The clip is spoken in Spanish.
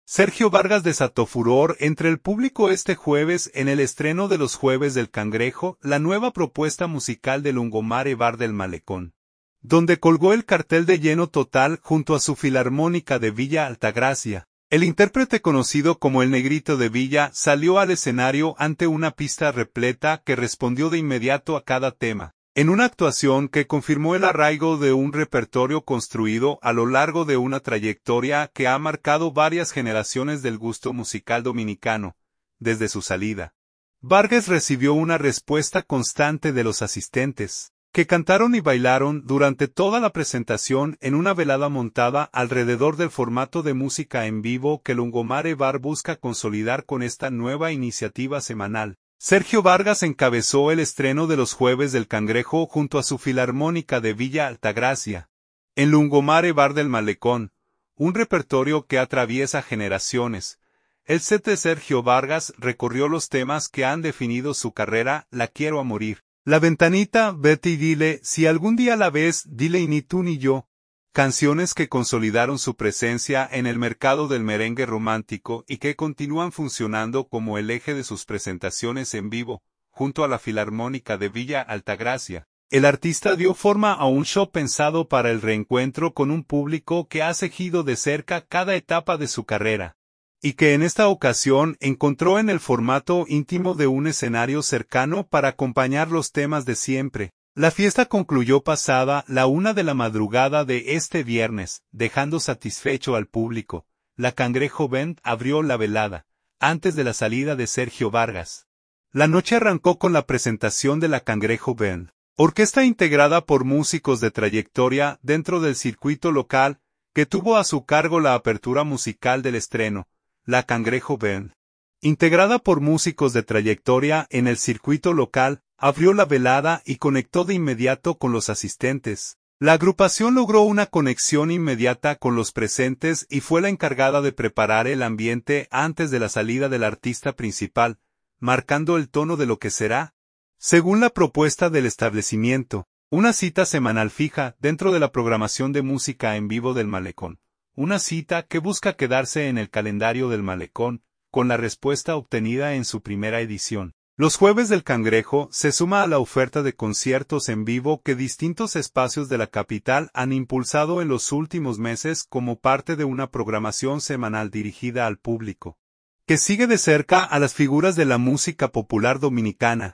Sergio Vargas desató furor entre el público este jueves en el estreno de Los Jueves del Cangrejo, la nueva propuesta musical del Lungomare Bar del Malecón, donde colgó el cartel de lleno total junto a su Filarmónica de Villa Altagracia. El intérprete conocido como el Negrito de Villa salió al escenario ante una pista repleta que respondió de inmediato a cada tema, en una actuación que confirmó el arraigo de un repertorio construido a lo largo de una trayectoria que ha marcado varias generaciones del gusto musical dominicano, desde su salida. Vargas recibió una respuesta constante de los asistentes, que cantaron y bailaron durante toda la presentación en una velada montada alrededor del formato de música en vivo que Lungomare Bar busca consolidar con esta nueva iniciativa semanal. Sergio Vargas encabezó el estreno de Los Jueves del Cangrejo junto a su Filarmónica de Villa Altagracia, en Lungomare Bar del Malecón, un repertorio que atraviesa generaciones. El set de Sergio Vargas recorrió los temas que han definido su carrera: La quiero a morir, La ventanita, Vete y dile, Si algún día la ves, dile y ni tú ni yo. Canciones que consolidaron su presencia en el mercado del merengue romántico y que continúan funcionando como el eje de sus presentaciones en vivo, junto a la Filarmónica de Villa Altagracia. El artista dio forma a un show pensado para el reencuentro con un público que ha seguido de cerca cada etapa de su carrera, y que en esta ocasión encontró en el formato íntimo de un escenario cercano para acompañar los temas de siempre. La fiesta concluyó pasada la 1 de la madrugada de este viernes, dejando satisfecho al público. La Cangrejo Band abrió la velada, antes de la salida de Sergio Vargas. La noche arrancó con la presentación de la Cangrejo Band, orquesta integrada por músicos de trayectoria dentro del circuito local, que tuvo a su cargo la apertura musical del estreno. La Cangrejo Band, integrada por músicos de trayectoria en el circuito local, abrió la velada y conectó de inmediato con los asistentes. La agrupación logró una conexión inmediata con los presentes y fue la encargada de preparar el ambiente antes de la salida del artista principal, marcando el tono de lo que será, según la propuesta del establecimiento, una cita semanal fija dentro de la programación de música en vivo del Malecón. Una cita que busca quedarse en el calendario del Malecón, con la respuesta obtenida en su primera edición. Los Jueves del Cangrejo se suma a la oferta de conciertos en vivo que distintos espacios de la capital han impulsado en los últimos meses como parte de una programación semanal dirigida al público, que sigue de cerca a las figuras de la música popular dominicana.